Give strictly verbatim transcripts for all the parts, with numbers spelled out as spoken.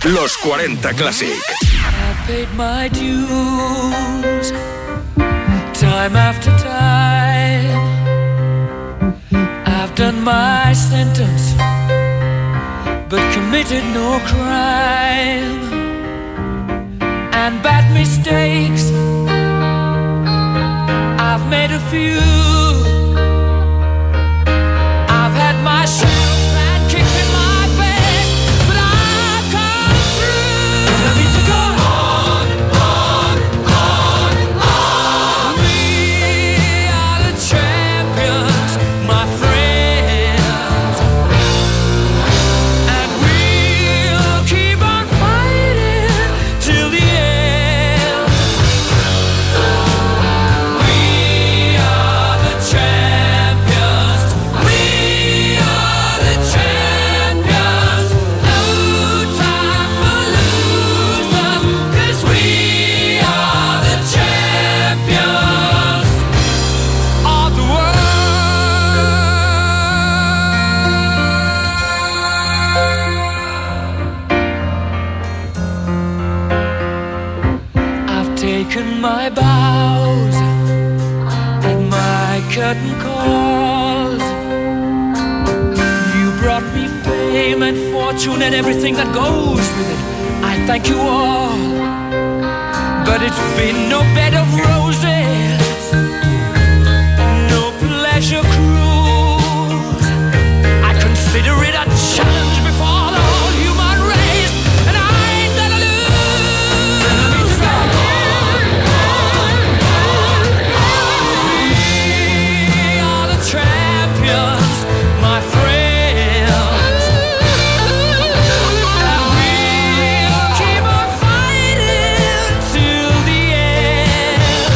Los cuarenta Classic. I've paid my dues, time after time. I've done my sentence, but committed no crime. And bad mistakes, I've made a few. I've had my share of bad kicks in my face, but I've come through. I need to go on, on, on, on. We are the champions, my friends, and we'll keep on fighting till the end. We are the champions. We are the champions. No time for losers, 'cause we are the champions of the world. I've taken my bows and my curtain calls. You brought me fame and fortune and everything that goes with it. I thank you all, but it's been no bed of roses, no pleasure cruise. I consider it a challenge before the whole human race, and I ain't gonna lose. I need to go on, on, on, on. We are the champions, my friends, and we'll keep on fighting till the end.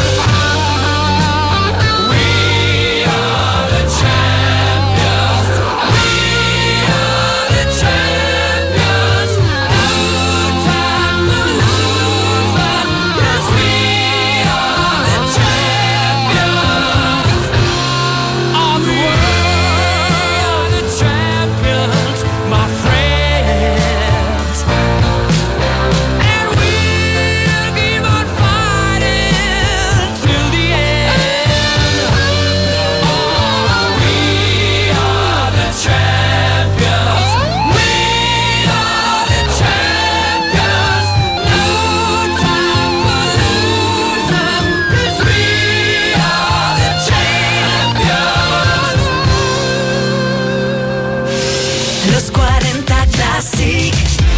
We are the champions. We are the champions. No time for losers, 'cause we are the champions of the world. The champions, my friends, and we'll keep on fighting till the end. Oh, we are the champions. We are the champions. No time for losers, 'cause we are the champions. Los cuarenta Classic.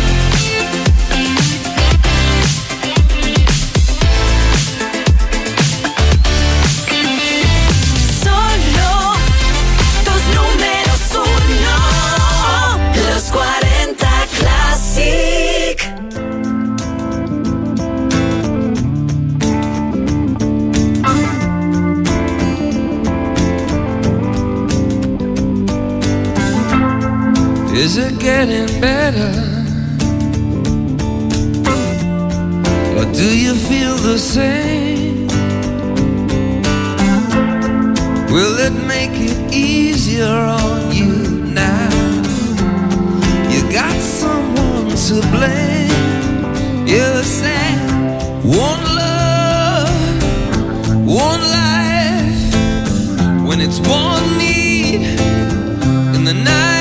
Solo tus números uno. Los cuarenta Classic. Is it getting better? Or do you feel the same? Will it make it easier on you now? You got someone to blame. You're sad. One love, one life. When it's one need in the night.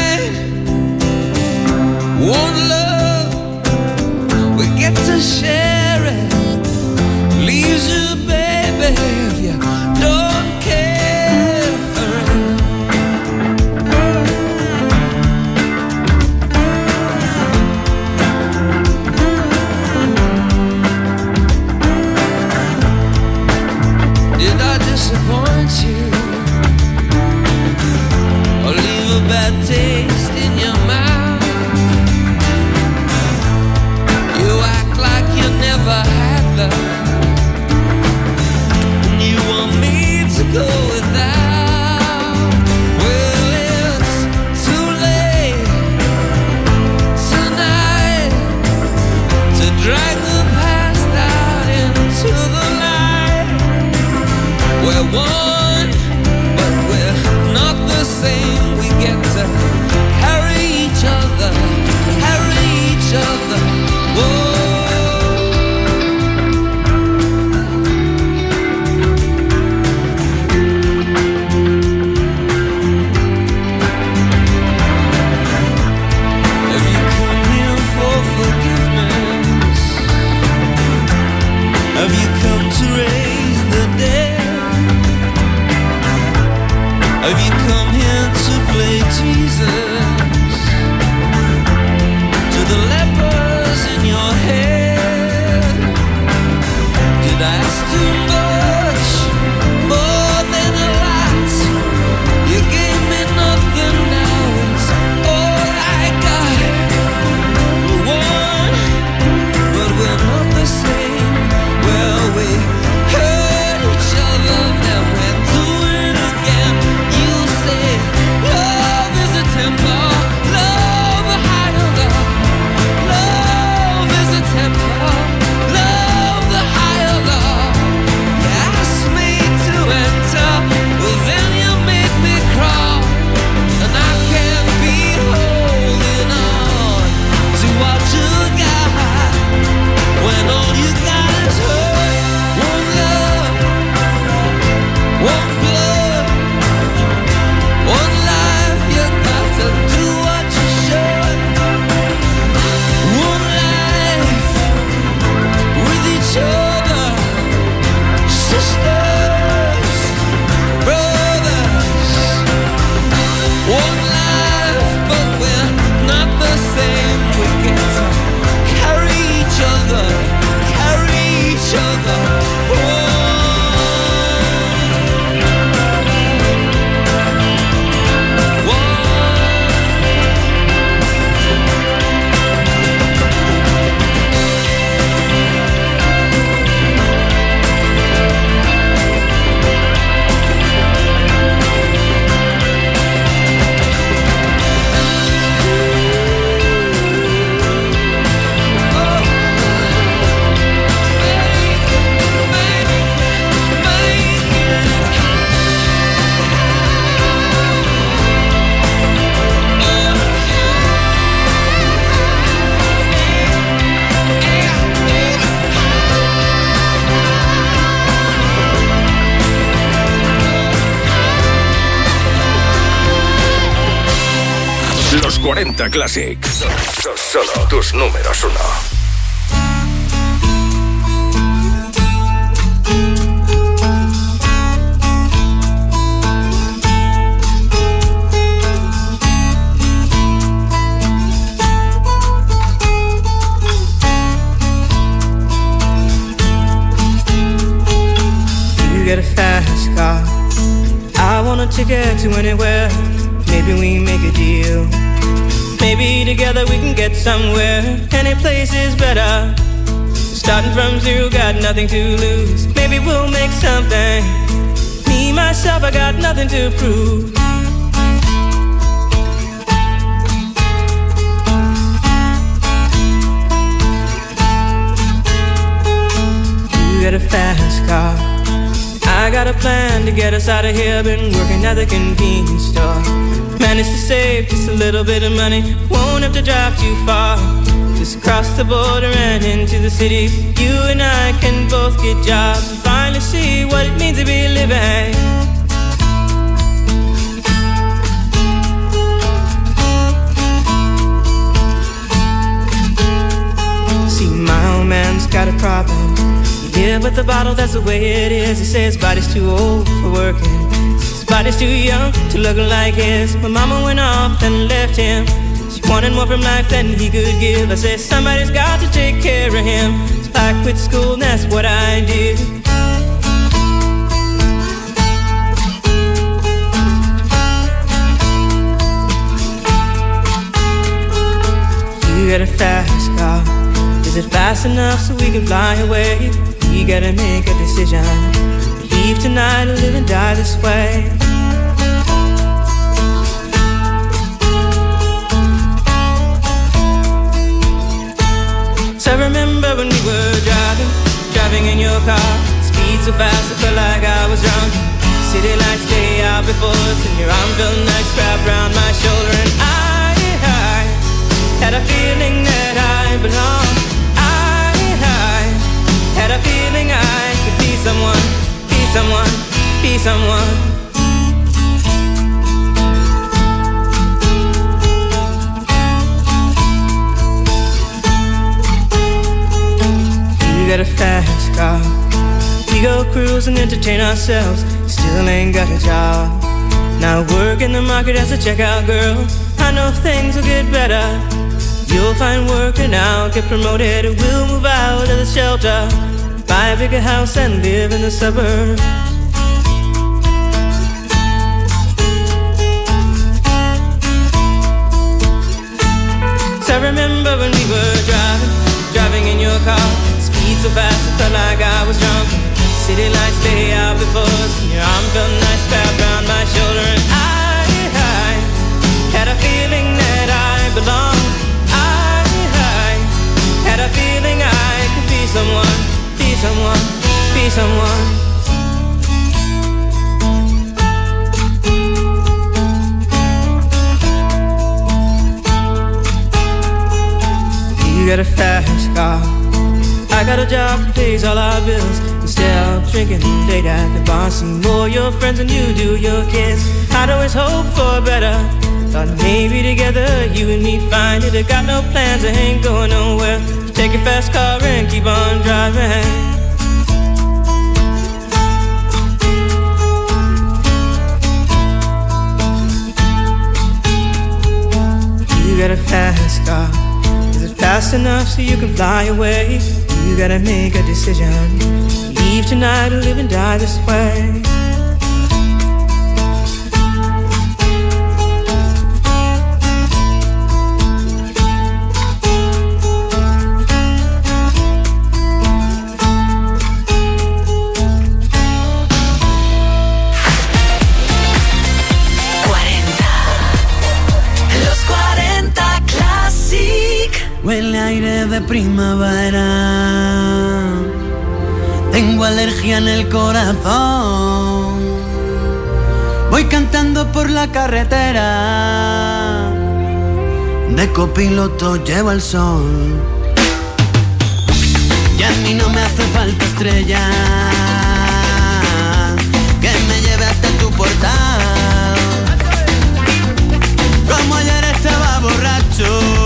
One love, we get to share it. Leaves you, baby, if you don't care for it. Did I disappoint you or leave a bad taste in your mouth? You act like you never had love, and you want me to go without. Well, it's too late tonight to drag the past out into the night. We're one, but we're not the same. We get to carry each other, carry each other roses to the lepers in your head. Did I ask too much, more than a lot? You gave me nothing, now it's all I got. One, but we're not the same. Well, we hurt each other, then we're doing it again. You say love is a tempo, love a higher love. Love is a tempo, love the higher love. You asked me to enter, well then you made me crawl, and I can't be holding on to what you got when all you got is hurt. One love, one blood, one life. You got to do what you should. One life with each other, sisters, brothers. One life, but we're not the same. We get to carry each other, carry each other. Los cuarenta Classic. So- so- solo tus números uno. You get a fast car, I want a ticket to anywhere. Maybe we make a deal. Maybe together we can get somewhere. Any place is better. Starting from zero, got nothing to lose. Maybe we'll make something. Me, myself, I got nothing to prove. You get a fast car, I got a plan to get us out of here. Been working at the convenience store. Managed to save just a little bit of money. Won't have to drive too far. Just cross the border and into the city. You and I can both get jobs and finally see what it means to be living. See, my old man's got a problem. He live with the bottle, that's the way it is. He says his body's too old for working. His body's too young to look like his. My mama went off and left him. She wanted more from life than he could give. I said somebody's got to take care of him. So I quit school and that's what I did. You got a fast car. Is it fast enough so we can fly away? We gotta make a decision. Leave tonight or live and die this way. So I remember when we were driving, driving in your car. Speed so fast I felt like I was drunk. City lights stay out before us, and your arm felt nice wrapped around my shoulder. And I, I had a feeling that I belonged. I, I had a feeling I could be someone, be someone, be someone. You got a fast car. We go cruise and entertain ourselves. Still ain't got a job. Now work in the market as a checkout girl. I know things will get better. You'll find work and I'll get promoted. We'll move out of the shelter, buy a bigger house and live in the suburbs. I remember when we were driving, driving in your car. Speed so fast, it felt like I was drunk. City lights lay out before us, and your arm felt nice wrapped around my shoulder. And I, I had a feeling that I belonged. I, I had a feeling I could be someone, be someone, be someone. You got a fast car, I got a job that pays all our bills. Instead of drinking late at the bar, see more your friends than you do your kids. I'd always hope for better, thought maybe together you and me find it. I got no plans, I ain't going nowhere. So take your fast car and keep on driving. You got a fast car, fast enough so you can fly away. You gotta make a decision, leave tonight or live and die this way. Huele aire de primavera, tengo alergia en el corazón. Voy cantando por la carretera, de copiloto llevo el sol. Y a mí no me hace falta estrella que me lleve hasta tu portal. Como ayer estaba borracho,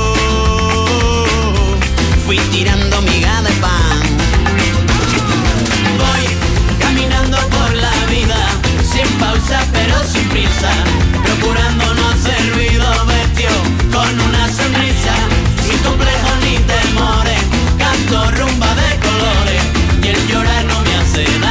fui tirando miga de pan. Voy caminando por la vida, sin pausa pero sin prisa, procurando no hacer ruido, vestido con una sonrisa, sin complejos ni temores, canto rumba de colores y el llorar no me hace daño.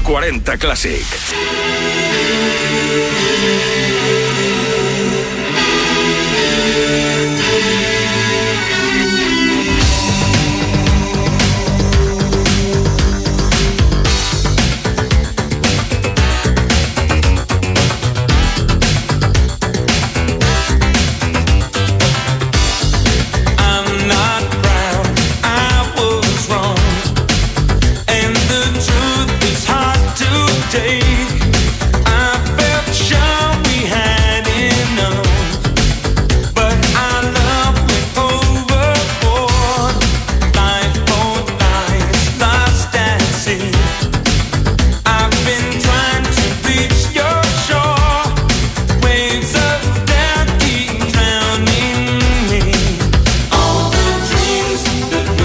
cuarenta Classic.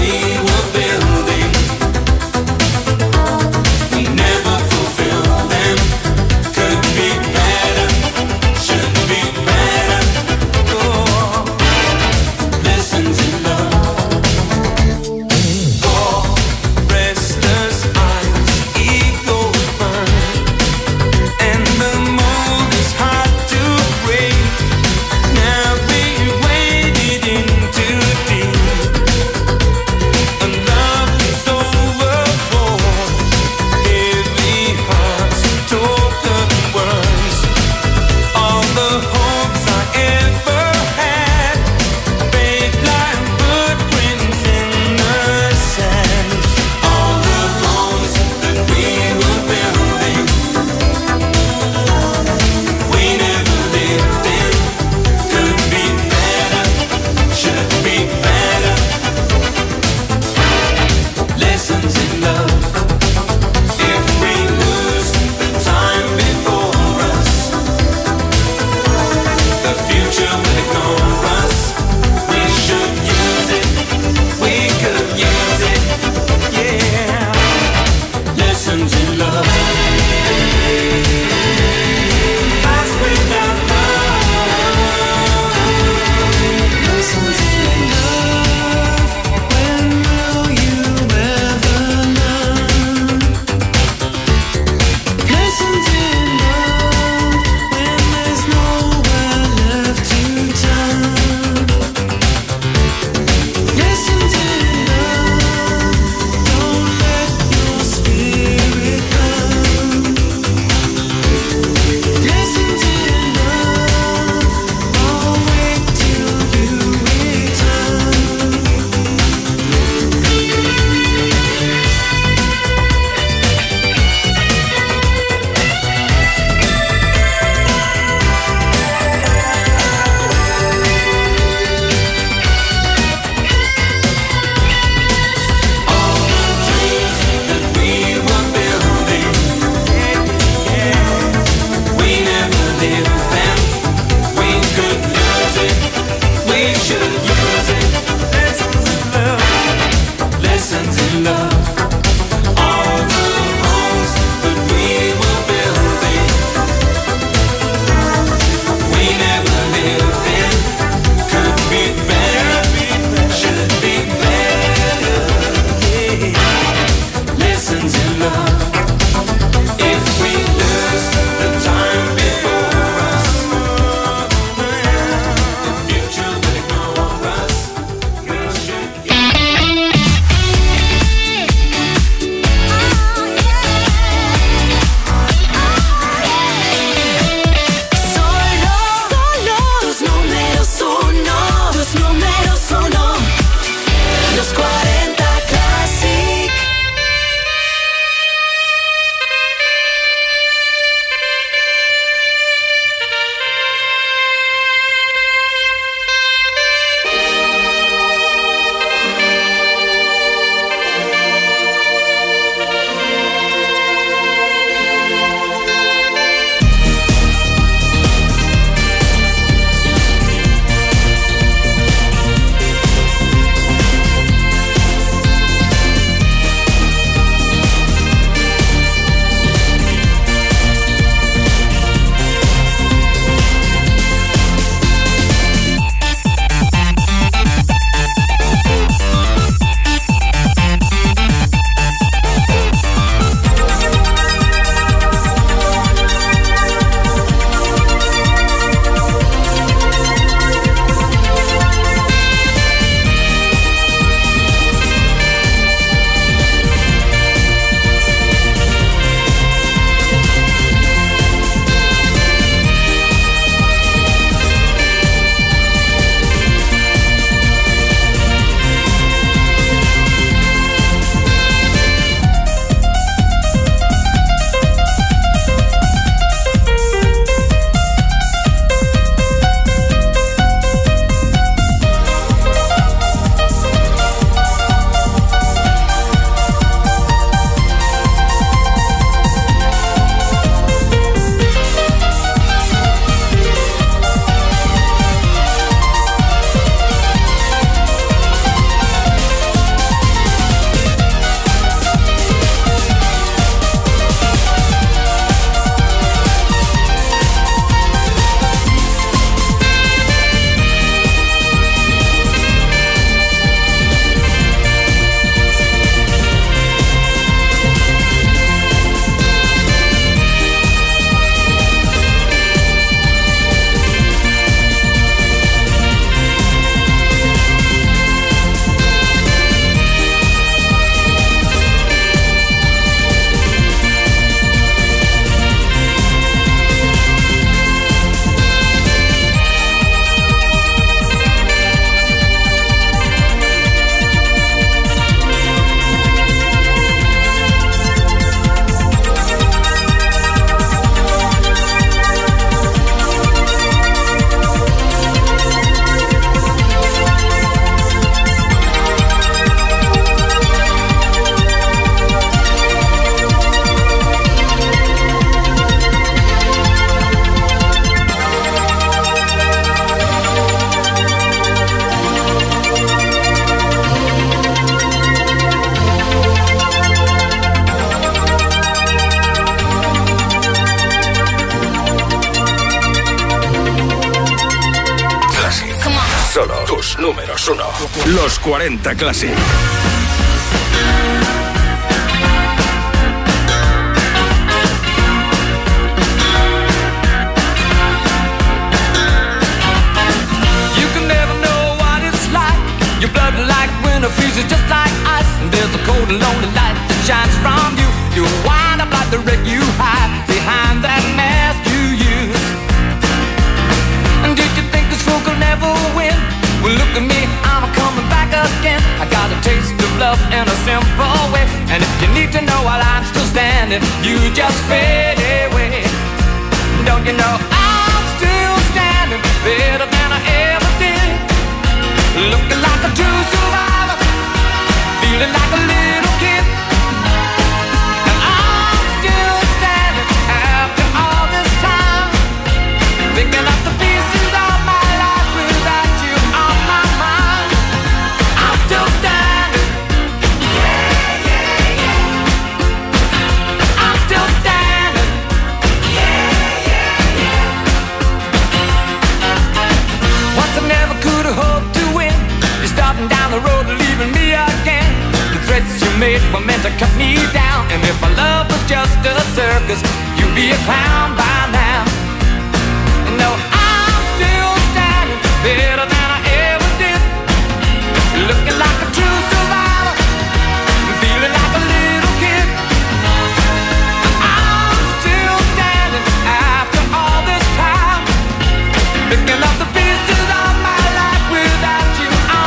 Never fulfill them. dos uno. Los cuarenta Classic. Your blood like winter freezes just like ice. And there's a cold and lonely light that shines from you. You wind up like the wreck you hide behind that mask you use. And did you think this fool could never win? Well, look at me, I'm coming back again. I got a taste of love in a simple way. And if you need to know while I'm still standing, you just fade away. Don't you know I'm still standing better than I ever did? Looking like a true survivor, feeling like a little kid. And I'm still standing after all this time, picking up the pieces of my life without you on my mind. I'm still standing, yeah, yeah, yeah. I'm still standing, yeah, yeah, yeah. Once I never could have hoped to. Starting down the road and leaving me again. The threats you made were meant to cut me down. And if my love was just a circus, you'd be a clown by now. No, I'm still standing better than I ever did. Looking like a true survivor, feeling like a little kid. I'm still standing after all this time, picking up the pieces of my life without you.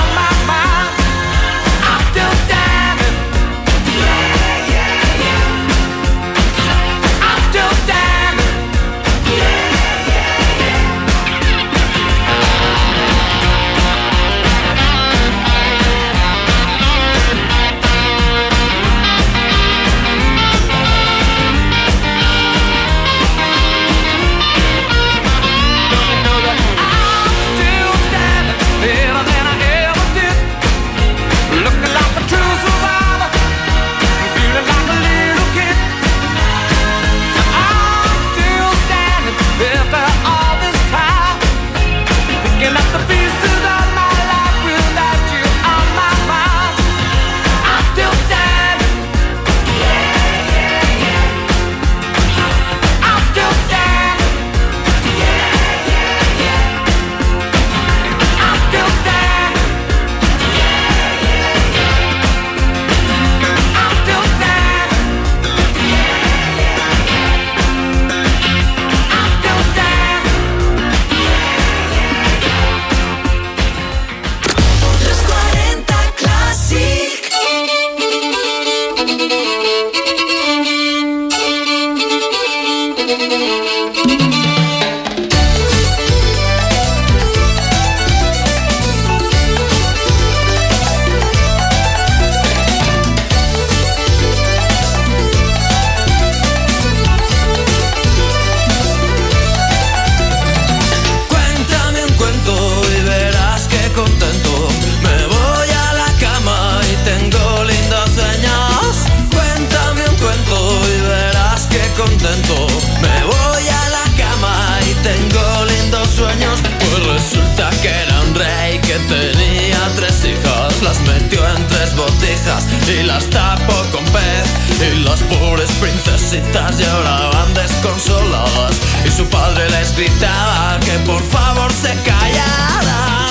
Y las tapo con pez. Y las pobres princesitas lloraban desconsoladas. Y su padre les gritaba que por favor se callaran.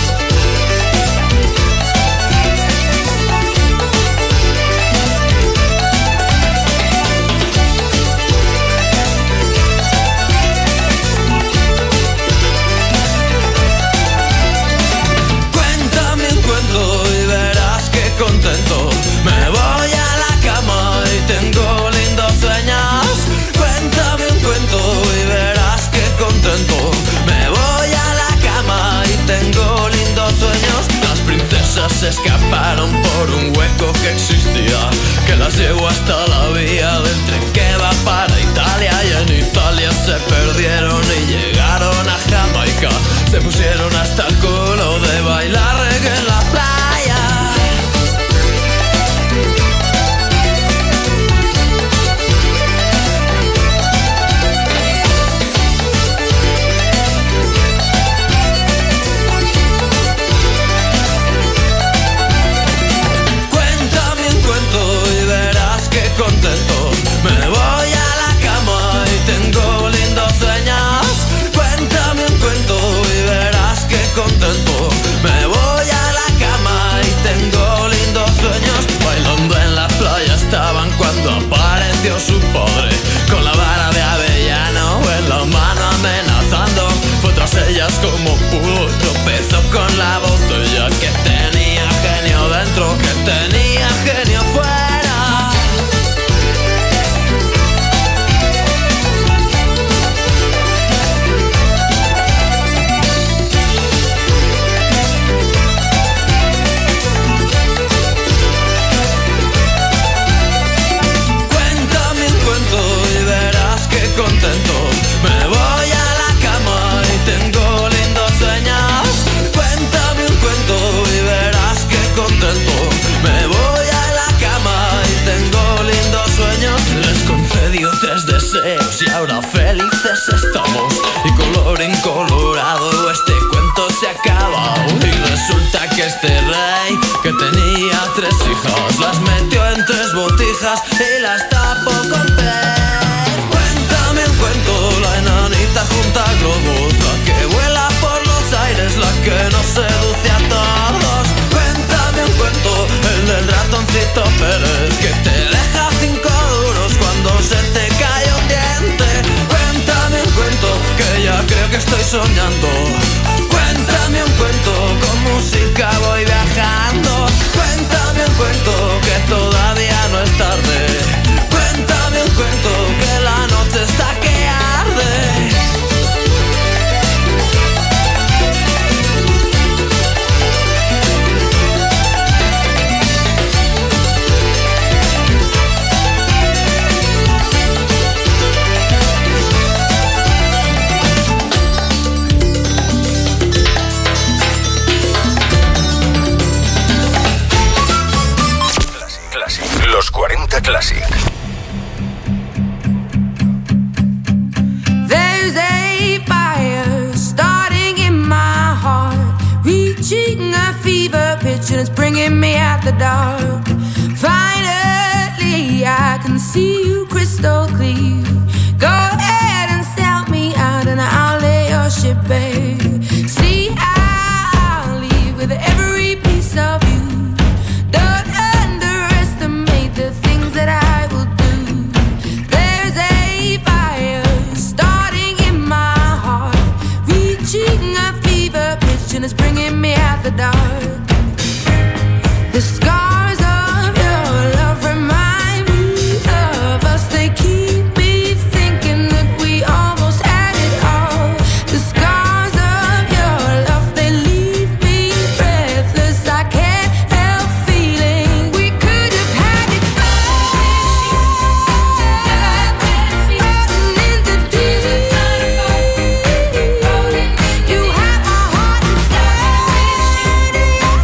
Cuéntame un cuento y verás que contento. Me voy a la cama y tengo lindos sueños. Cuéntame un cuento y verás que contento. Me voy a la cama y tengo lindos sueños. Las princesas se escaparon por un hueco que existía, que las llevó hasta la vía del tren que va para Italia. Y en Italia se perdieron y llegaron a Jamaica. Se pusieron hasta el culo de bailar reggae en la playa. apareció su padre con la vara de avellano en la mano amenazando. Fue tras ellas como pudo y tropezó con la botella que tenía genio dentro, que tenía genio fuera. Contento, me voy a la cama y tengo lindos sueños. Cuéntame un cuento y verás que contento. Me voy a la cama y tengo lindos sueños. Les concedió tres deseos y ahora felices estamos. Y colorín colorado este cuento se acaba. Y resulta que este rey que tenía tres hijas las metió en tres botijas y las tapó con pez. Cuento la enanita junta a globos, la que vuela por los aires, la que nos seduce a todos. Cuéntame un cuento, el del ratoncito Pérez, que te deja cinco duros cuando se te cae un diente. Cuéntame un cuento, que ya creo que estoy soñando. Cuéntame un cuento, con música voy viajando. Cuéntame un cuento, que todavía no es tarde. Cuéntame un cuento, que la noche está que arde. Los cuarenta Classic. There's a fire starting in my heart, reaching a fever pitch and it's bringing me out the dark. Finally I can see you crystal clear. Go ahead and sell me out and I'll lay your ship bare. See, I'll leave with every piece of you. Don't underestimate the things that I will do. There's a fire starting in my heart, reaching a fever pitch and it's bringing me out the dark. The scars of your love remind me of us. They keep me thinking that we almost had it all. The scars of your love, they leave me breathless. I can't help feeling we could have had it rolling in the deep. You have my heart inside.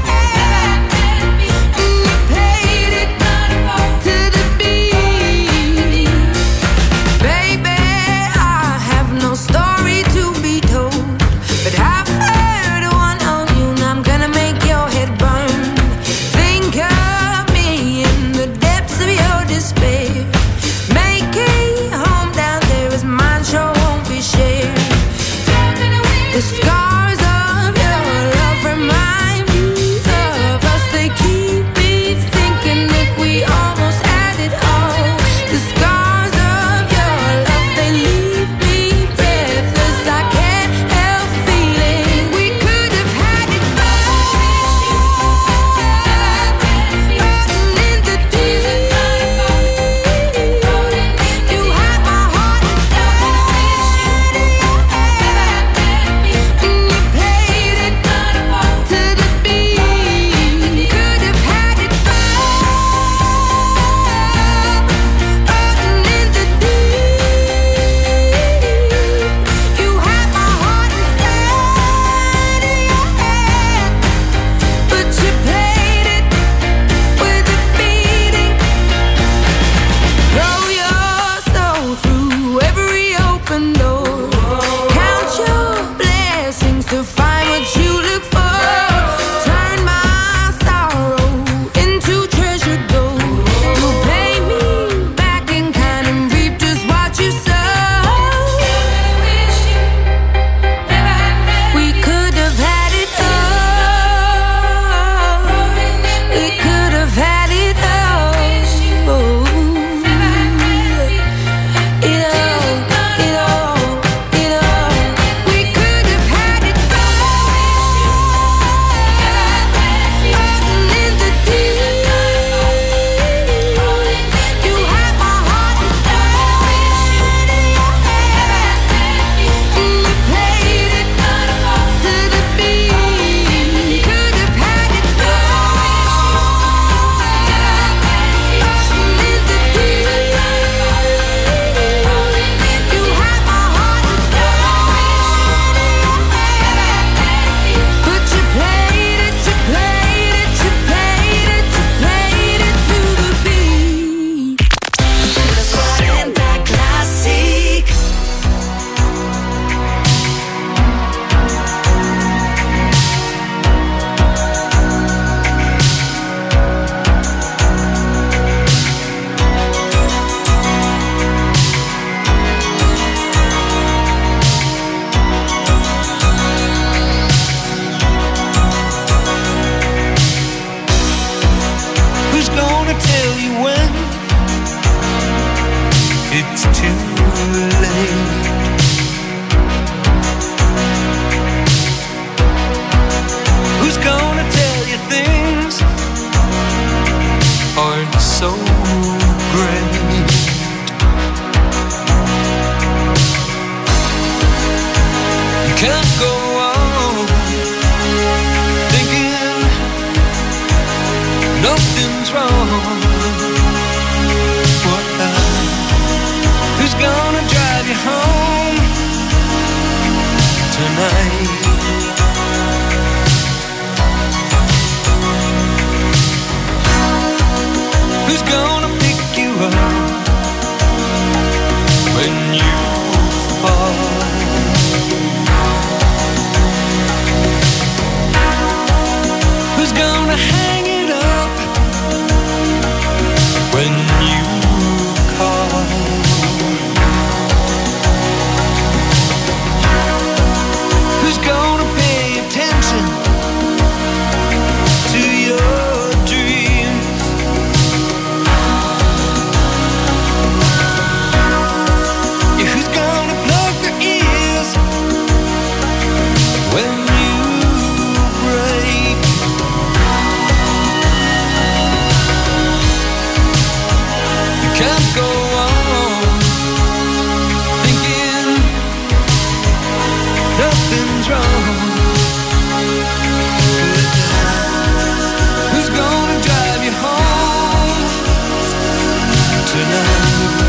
go on thinking nothing's wrong. Who's gonna drive you home tonight?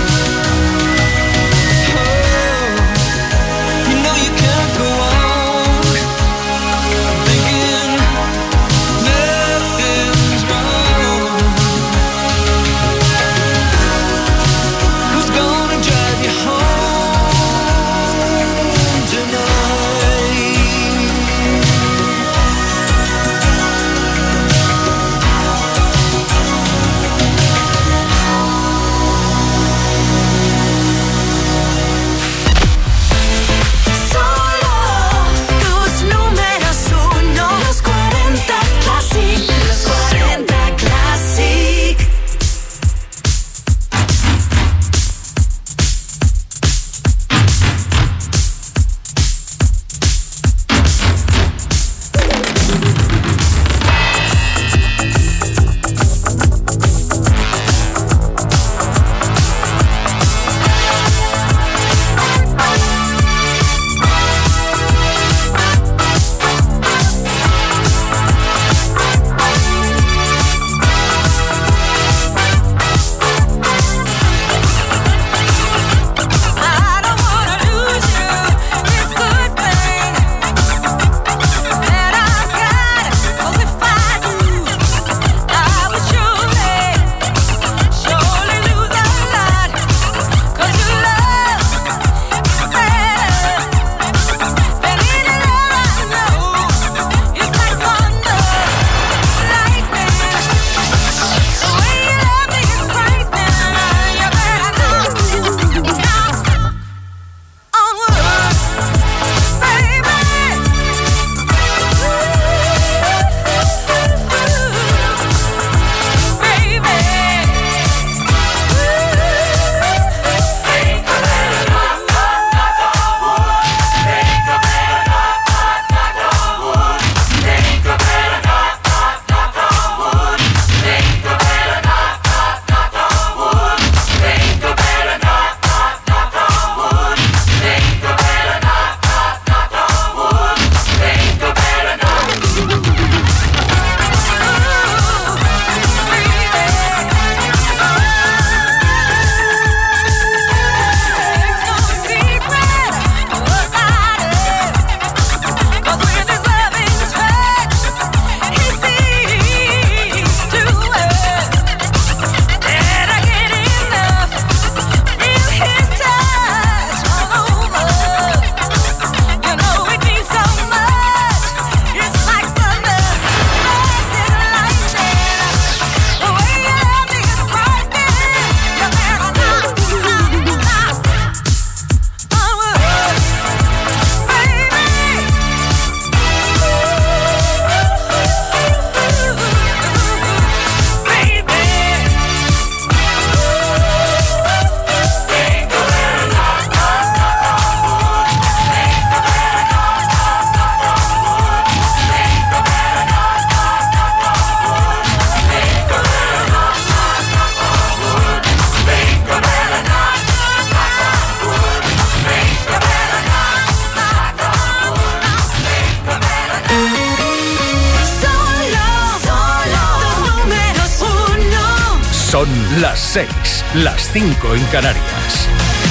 Son las seis, las cinco en Canarias.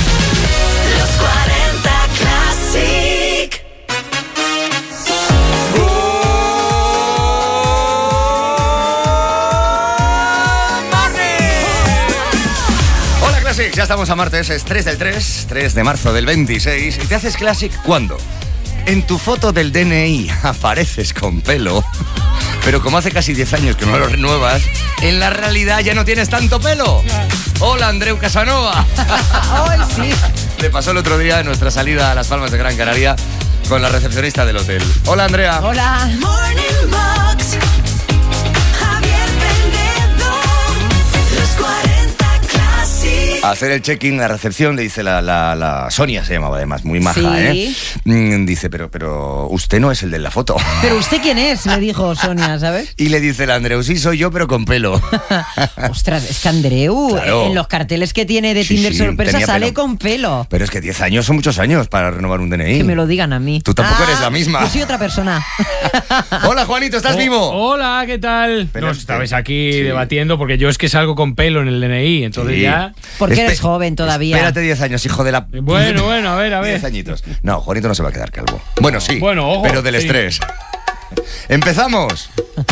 Los cuarenta Classic. Hola Classic, ya estamos a martes, es tres del tres, tres de marzo del veintiséis. ¿Y te haces Classic cuándo? En tu foto del D N I apareces con pelo, pero como hace casi diez años que no lo renuevas, en la realidad ya no tienes tanto pelo. Hola, Andreu Casanova. Hoy sí. Le pasó el otro día en nuestra salida a Las Palmas de Gran Canaria con la recepcionista del hotel. Hola, Andrea. Hola. Morning Box, Javier Penedo, los cuarenta Classic. a hacer el check-in, la recepción, le dice la, la, la Sonia, se llamaba además, muy maja, Sí. ¿eh? Mm, Dice, pero, pero usted no es el de la foto. ¿Pero usted quién es? Le dijo Sonia, ¿sabes? Y le dice el Andreu, sí, soy yo, pero con pelo. Ostras, es que Andreu, Claro. en los carteles que tiene de Sí, Tinder sí, sorpresa tenía sale pelo. con pelo. Pero es que diez años son muchos años para renovar un D N I. Que me lo digan a mí. Tú tampoco Ah, eres la misma. Yo soy otra persona. Hola, Juanito, ¿estás Oh, vivo? Hola, ¿qué tal? Pero no, este- estabais aquí sí. debatiendo porque yo es que salgo con pelo en el D N I, entonces Sí. ya... Porque Espe- eres joven todavía. Espérate diez años, hijo de la... Bueno, bueno, a ver, a ver. diez añitos. No, Juanito no se va a quedar calvo. Bueno, sí, Bueno, ojo, pero del sí. estrés. ¡Empezamos!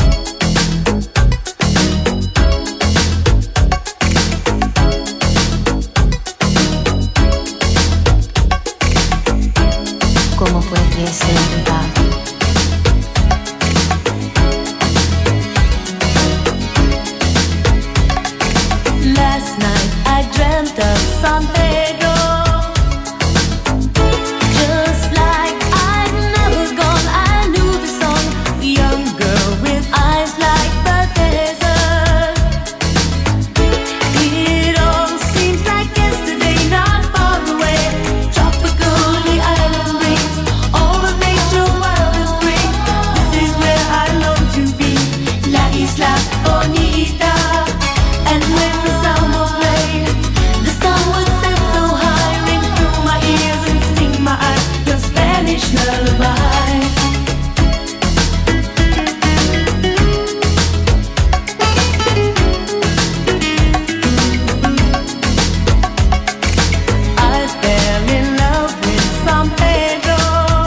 ¿Cómo fue que se va? Last night I dreamt of San Pedro, just like I'd never gone. I knew the song, the young girl with eyes like the desert. It all seems like yesterday, not far away. Tropical, the island breeze, all of nature wild and free. This is where I long to be, La Isla Bonita. And when the summer played, the sun would set so high, ring through my ears and sting my eyes, your Spanish lullaby. I fell in love with San Pedro.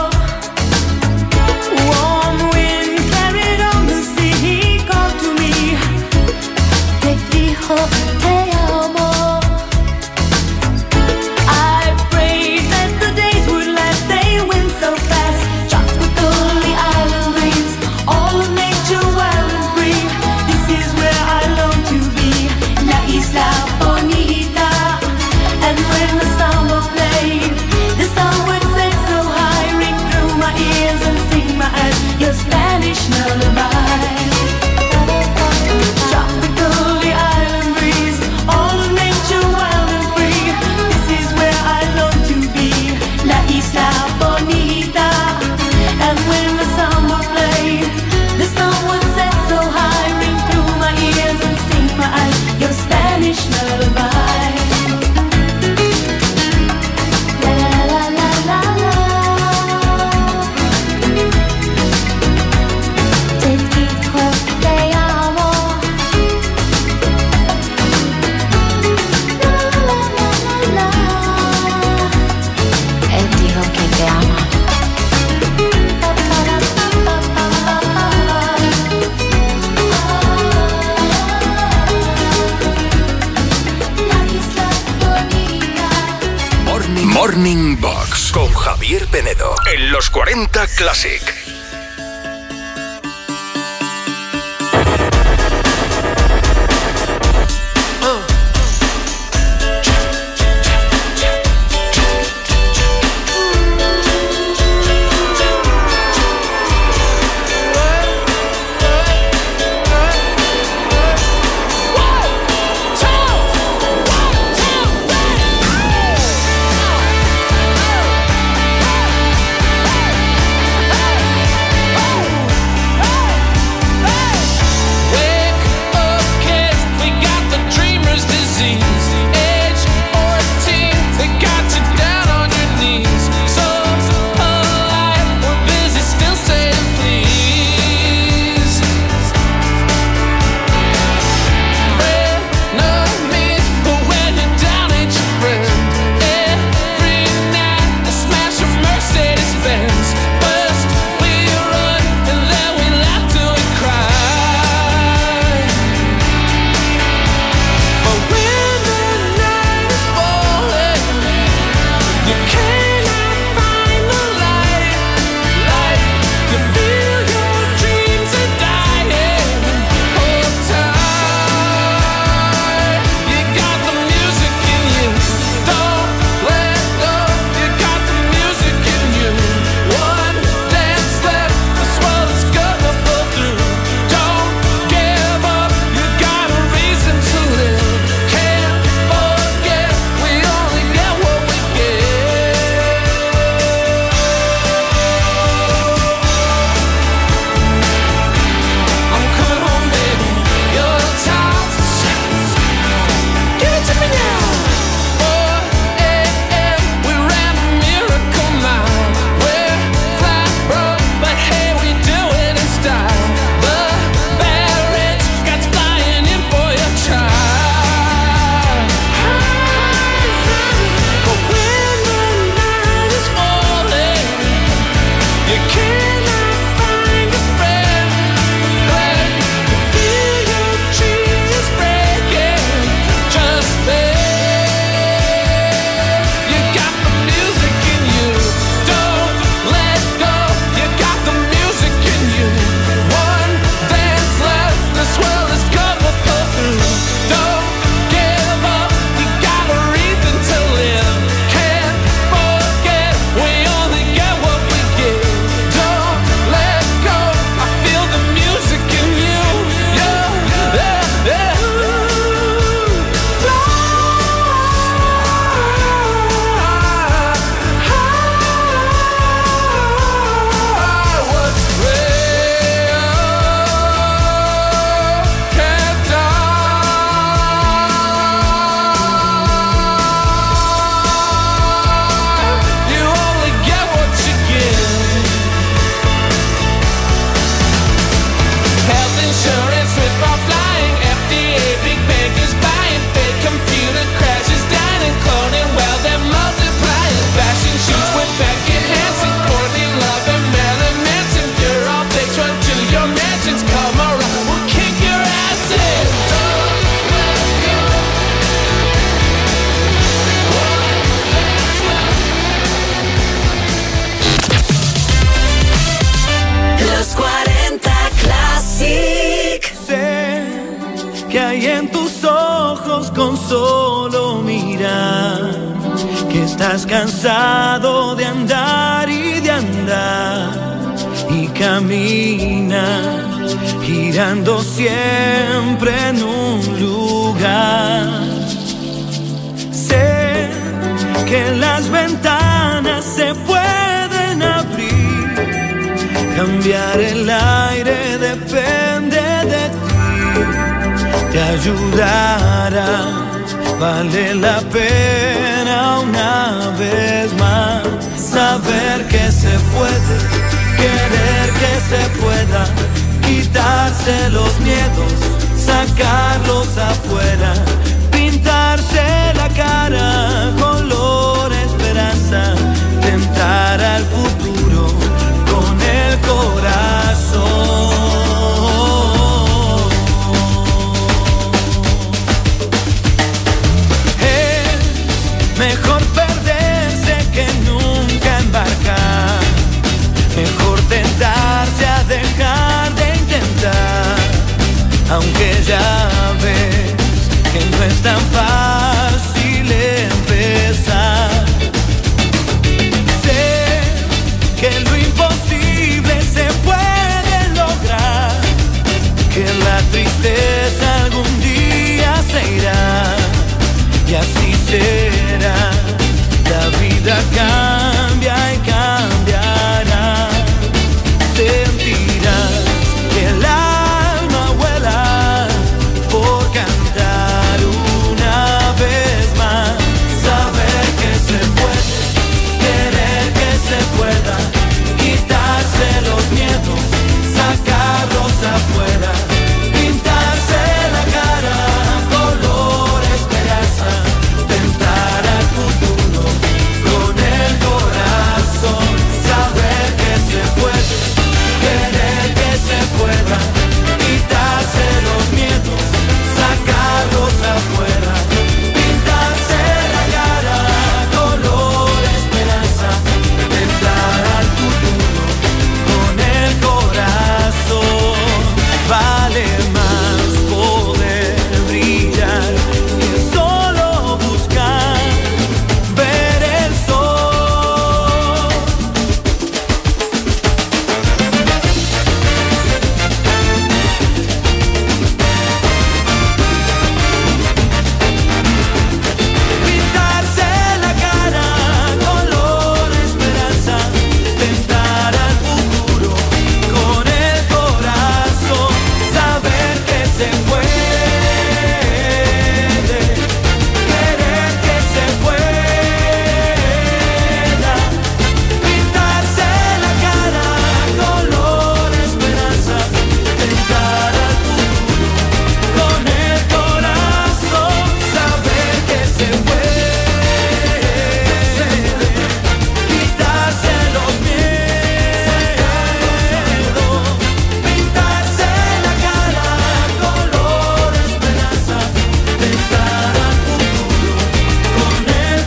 Warm wind carried on the sea, he called to me. Te dijo te amo. I prayed that the days would last, they went so fast. Tropical, the island breeze, all of nature wild and free. This is where I long to be, La Isla Bonita. And when the summer played, the sun would set so high, ring through my ears and sting my eyes, your Spanish lullaby. Tropical, the island breeze, all of nature wild and free. This is where I long to be, La Isla Bonita. And when the summer played, the sun would set so high, ring through my ears and sting my eyes, your Spanish lullaby. La la la la la. Te dijo te amo. Él dijo que te ama. La Isla Bonita. Morning Box con Javier Penedo en los cuarenta Classic. One, two, one, two, ready. estás cansado de andar y de andar y camina girando siempre en un lugar. Sé que las ventanas se pueden abrir, cambiar el aire depende de ti, te ayudará, vale la pena una vez más saber que se puede, querer que se pueda, quitarse los miedos, sacarlos afuera, pintarse la cara color esperanza, tentar al futuro con el corazón. Es mejor perderse que nunca embarcar, mejor tentarse a dejar de intentar, aunque ya ves que no es tan fácil empezar. Sé que lo imposible se puede lograr, que la tristeza algún día se irá, y así será, la vida cambia y cambiará, sentirás que el alma vuela por cantar una vez más, saber que se puede, querer que se pueda, quitarse los miedos, sacarlos afuera, pintarse la cara color esperanza, tentar al futuro con el corazón, saber que se puede, querer que se pueda, quitarse los miedos, sacarlos afuera, pintarse la cara color esperanza, tentar al futuro con el corazón. Vale más poder brillar que solo buscar ver el sol. Pintarse la cara color esperanza, tentar al futuro con el corazón, saber que se puede, querer que se pueda, pintarse la cara color esperanza, tentar al futuro con el corazón, saber que se puede, quitarse los miedos, pintarse la cara color esperanza, tentar al futuro con el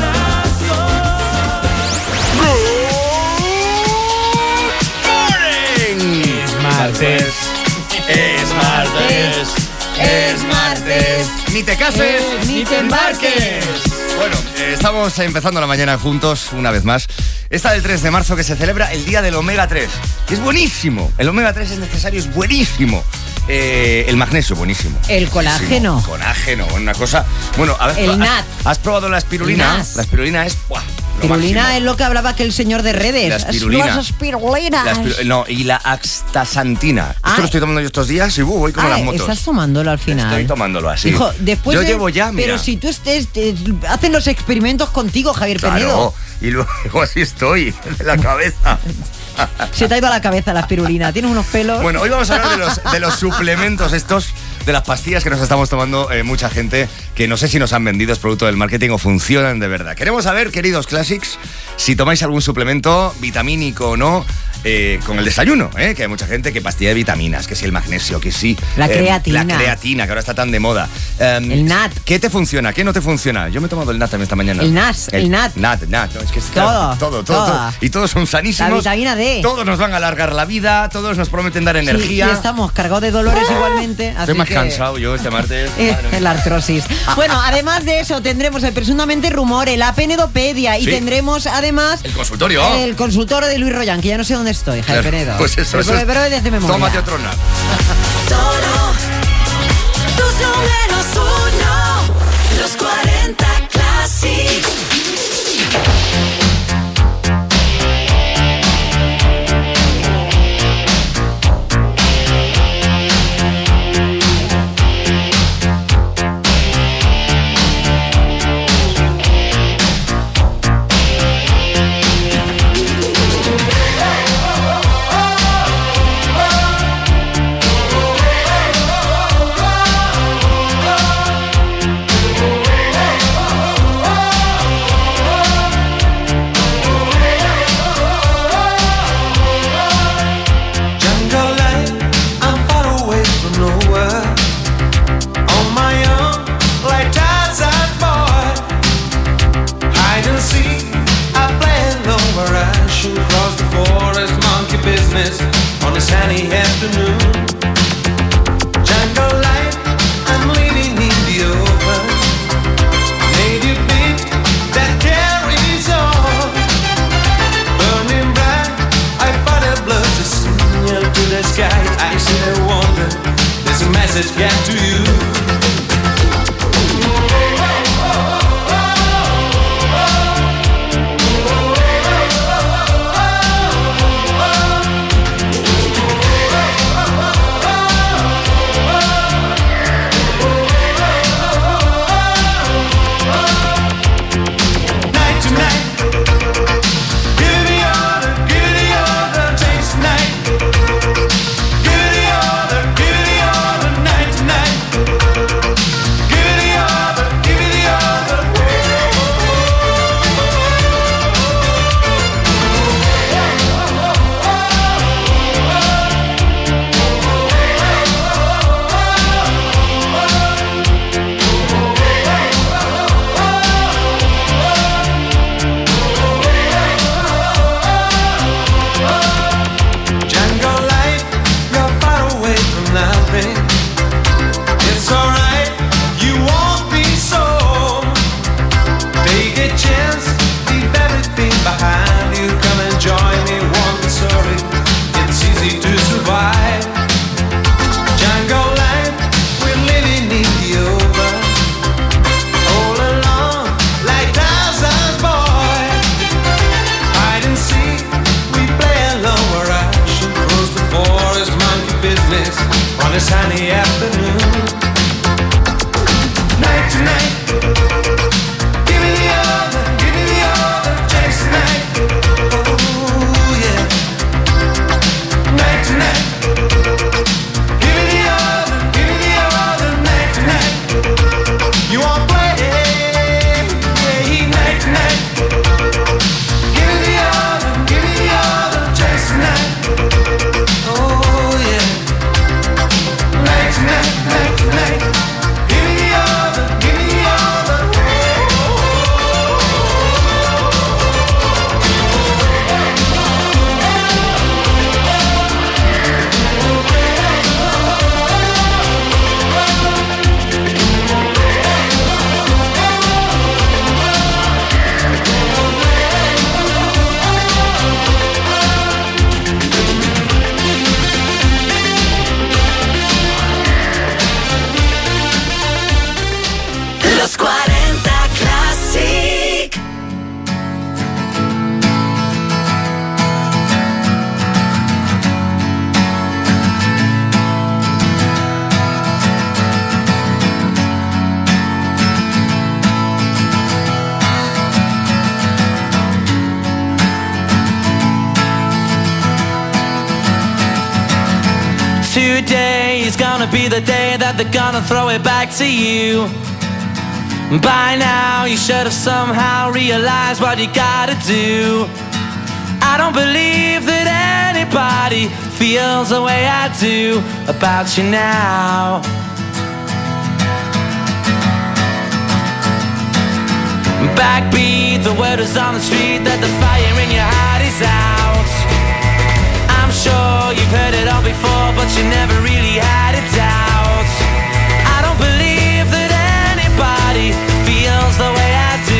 Es martes, es martes, es martes. Ni te cases, ni te embarques. Bueno, eh, estamos empezando la mañana juntos una vez más. Esta del tres de marzo, que se celebra el día del omega tres, que es buenísimo. El omega tres es necesario, es buenísimo. Eh, el magnesio, buenísimo. El colágeno. Buenísimo. Colágeno, una cosa. Bueno, a ver, El ¿has, nat. ¿has probado la espirulina? El nas. La espirulina es. ¡Buah! Lo Pirulina máximo. es lo que hablaba aquel señor de redes. La espirulina. Las espirulinas. La espiru- no, y la astaxantina. Ah. Esto lo estoy tomando yo estos días y uh, voy como Ah, las motos. estás tomándolo al final. Estoy tomándolo así. Hijo, después yo de- llevo ya, mira. Pero si tú estés, te- hacen los experimentos contigo, Javier Claro, Penedo. y luego así estoy, de la cabeza. Se te ha ido a la cabeza la espirulina. Tienes unos pelos. Bueno, hoy vamos a hablar de los, de los suplementos estos, de las pastillas que nos estamos tomando eh, mucha gente, que no sé si nos han vendido, es producto del marketing o funcionan de verdad. Queremos saber, queridos Classics, si tomáis algún suplemento, vitamínico o no, eh, con el desayuno, ¿eh? Que hay mucha gente que pastilla de vitaminas, que si el magnesio, que sí. La eh, creatina. La creatina, que ahora está tan de moda. Um, El N A T. ¿Qué te funciona? ¿Qué no te funciona? Yo me he tomado el N A T también esta mañana. El N A S, el N A T. N A T, N A T. No, es que es Todo, claro, todo, todo, toda. todo. Y todos son sanísimos. La vitamina D. Todos nos van a alargar la vida, todos nos prometen dar Sí, energía. y estamos cargados de dolores igualmente. Así Estoy más que... cansado yo este martes. Eh, Madre mía. la artrosis. Bueno, además de eso, tendremos el Presuntamente Rumore, la Penedopedia y Sí. tendremos además El consultorio. el consultorio de Luis Royan, que ya no sé dónde estoy, Jaime Claro, Penedo. pues eso, pero, eso es- pero desde memoria. Tómate otro N A T. Solo tus números uno, los cuarenta Classic. Jungle life, I'm far away from nowhere. On my own, like Tarzan boy. Hide and seek, I play alone where I should cross the forest, monkey business on a sunny afternoon. Jungle life, I'm living in the open. Native beat that carries on. Burning bright, I fight a blood to signal to the sky. I see a wonder, there's a message get to you. Night to night, give me order, give me order, taste night. Give me order, give me order, night to night. Give me order, give me order. Jungle life, you're far away from nothing. It's alright, you won't be so. Take a chance, leave everything behind you. Come and join me, won't be sorry. It's easy to survive. Jungle life, we're living in the open. All alone, like Tarzan's boy. Hide and seek, we play alone where I should cross the forest, monkey business on a sunny afternoon. Night to night, give me the other, give me the other, chase the night. Oh yeah. Night to night, give me the other, give me the other, night to night. You won't play, yeah, night to night. Give me the other, give me the other, chase the night. Oh yeah. Night to night, night to night. Give me the other, give me the other. Los cuarenta Classic. Today is gonna be the day that they're gonna throw it back to you. By now you should have somehow realized what you gotta do. I don't believe that anybody feels the way I do about you now. Backbeat, the word is on the street that the fire in your heart is out. I'm sure you've heard it all before, but you never really had a doubt. I don't believe that anybody feels the way I do